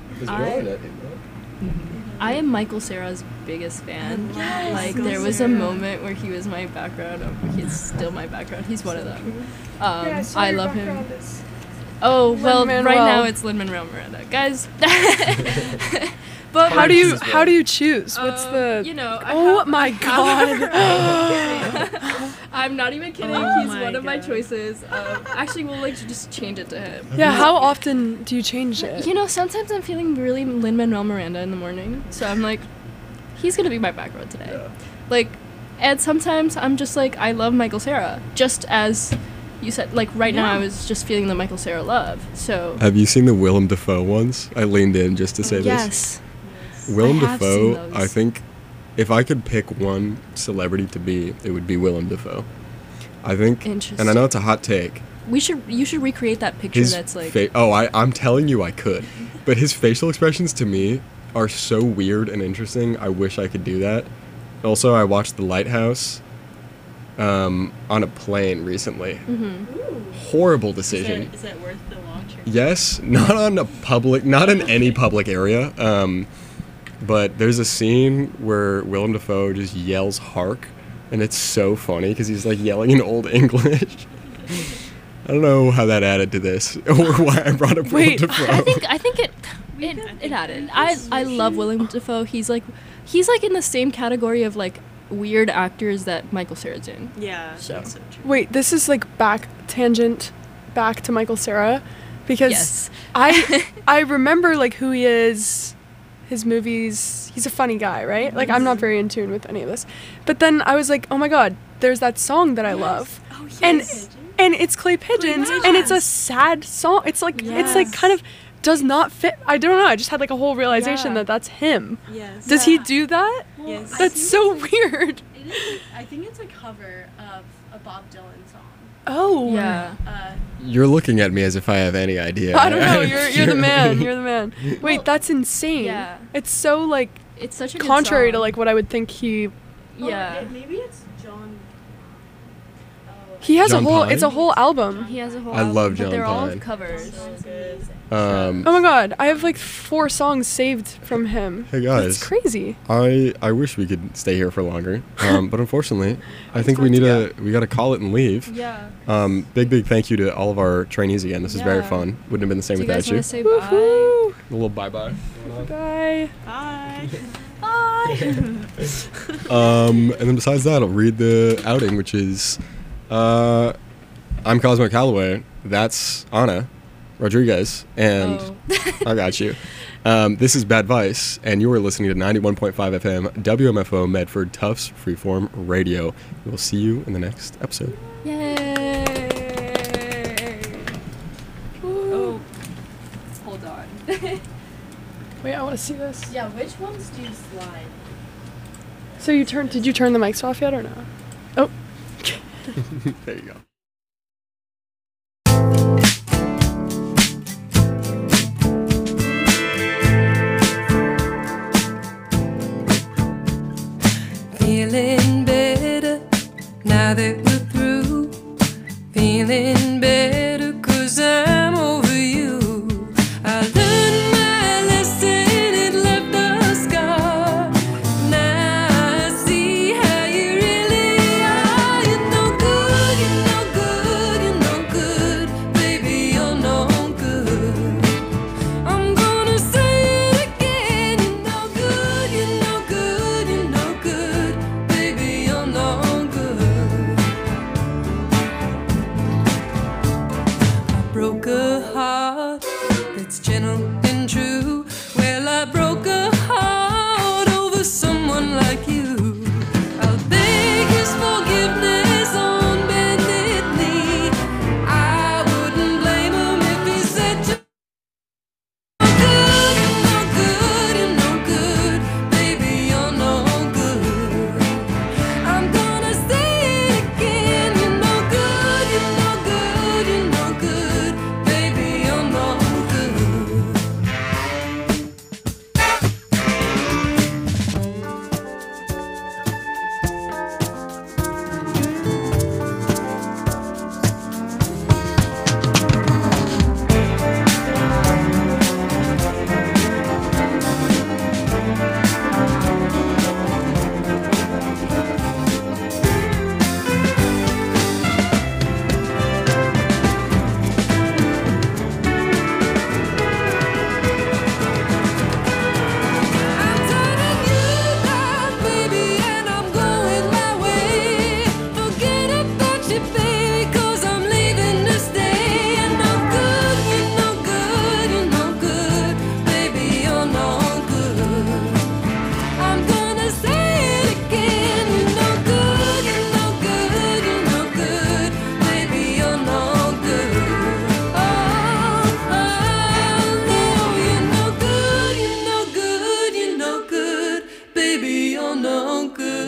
I am Michael Cera's biggest fan. Like, there was a moment where he was my background. He's still my background. He's one of them. I love him. Oh, well, right Lin-Manuel. now it's Lin-Manuel Miranda. Guys. But How do you choose? What's the? You know, Oh my god. I'm not even kidding. Oh He's my one of my God. choices. Actually, we'll like just change it to him. Yeah, how often do you change it? You know, sometimes I'm feeling really Lin-Manuel Miranda in the morning, so I'm like, he's gonna be my background today. Yeah. Like, and sometimes I'm just like, I love Michael Cera, just as you said. Like right now, I was just feeling the Michael Cera love. So Have you seen the Willem Dafoe ones? I leaned in just to say this. yes, Willem I have seen Dafoe, those. I think if I could pick one celebrity to be, it would be Willem Dafoe. I think, and I know it's a hot take. you should recreate that picture. His That's like I'm telling you I could. But his facial expressions to me are so weird and interesting. I wish I could do that. Also, I watched The Lighthouse on a plane recently. Horrible decision. Is that worth the watch? Yes, not in any public area. But there's a scene where Willem Dafoe just yells "hark," and it's so funny because he's like yelling in Old English. I don't know how that added to this or why I brought up Willem Dafoe. I think it added. I love Willem Dafoe. He's like in the same category of like weird actors that Michael Cera's in. Yeah, So. that's so true. Wait, this is like back to Michael Cera, because Yes. I remember like who he is, his movies. He's a funny guy, right? Like I'm not very in tune with any of this, but then I was like, oh my god, there's that song that I love, Oh, and it's Clay Pigeons, and it's a sad song. It's like kind of does not fit. I don't know. I just had like a whole realization that that's him. Yes. Does he do that? Yes. That's so weird. It is. I think it's a cover of a Bob Dylan song. Oh Yeah. You're looking at me as if I have any idea. I don't know. You're the man. You're the man. Wait, that's insane. Yeah. It's so like it's such a good contrary to song. like what I would think he. Yeah. Maybe it's John. He has John a whole. Pine? It's a whole album. He has a whole I album, love but John they're all Pine. covers. Oh my god, I have like 4 songs saved from him. Hey, guys. It's crazy. I wish we could stay here for longer, but unfortunately, I think we gotta call it and leave. Yeah. Big thank you to all of our trainees again. This is very Yeah. fun. Wouldn't have been the same Do you guys without want you. to say bye? Woohoo! A little bye bye. Bye. Bye. And then besides that, I'll read the outing, which is, I'm Cosmo Calloway. That's Anna Rodriguez, and Oh. I got you. This is Bad Vice, and you are listening to 91.5 FM WMFO Medford Tufts Freeform Radio. We will see you in the next episode. Yay! Oh, hold on. Wait, I want to see this. Yeah, which ones do you slide? So did you turn the mics off yet or no? Oh. There you go. Feeling better now that we're through. Feeling better 'cause I'm over you. I learned my lesson, it left a scar. Now I see how you really are. You're no good, you're no good, you're no good. Baby, you're no good. I'm gonna say it again. You're no good, you're no good, you're no good. Baby, you're no good. I broke a heart that's gentle and true. Well, I broke a heart over someone like you. I'll beg his forgiveness on bended knee. I wouldn't blame him if he said you're no good, you're no good, baby, you're no good. I'm gonna say it again, you're no good, you're no good, you're no good, baby, you're no good. I'm turning you down, baby, and I'm going my way. Forget about you, baby, 'cause I'm leaving to stay. You're no good, you're no good, you're no good, baby, you're no good. I'm gonna say it again. You're no good, you're no good, you're no good, baby, you're no good. Oh, no, you're no good, you're no good, you're no good, baby, you're no good.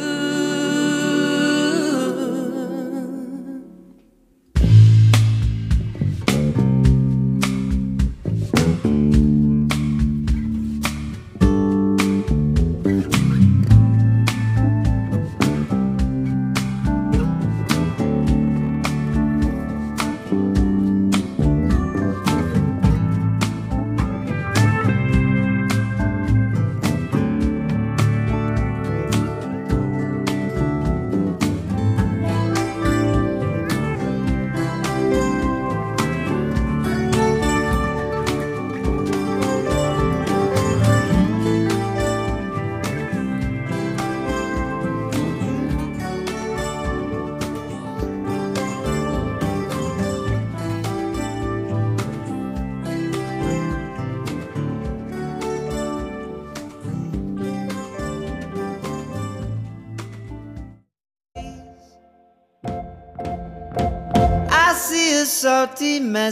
I see a salty mess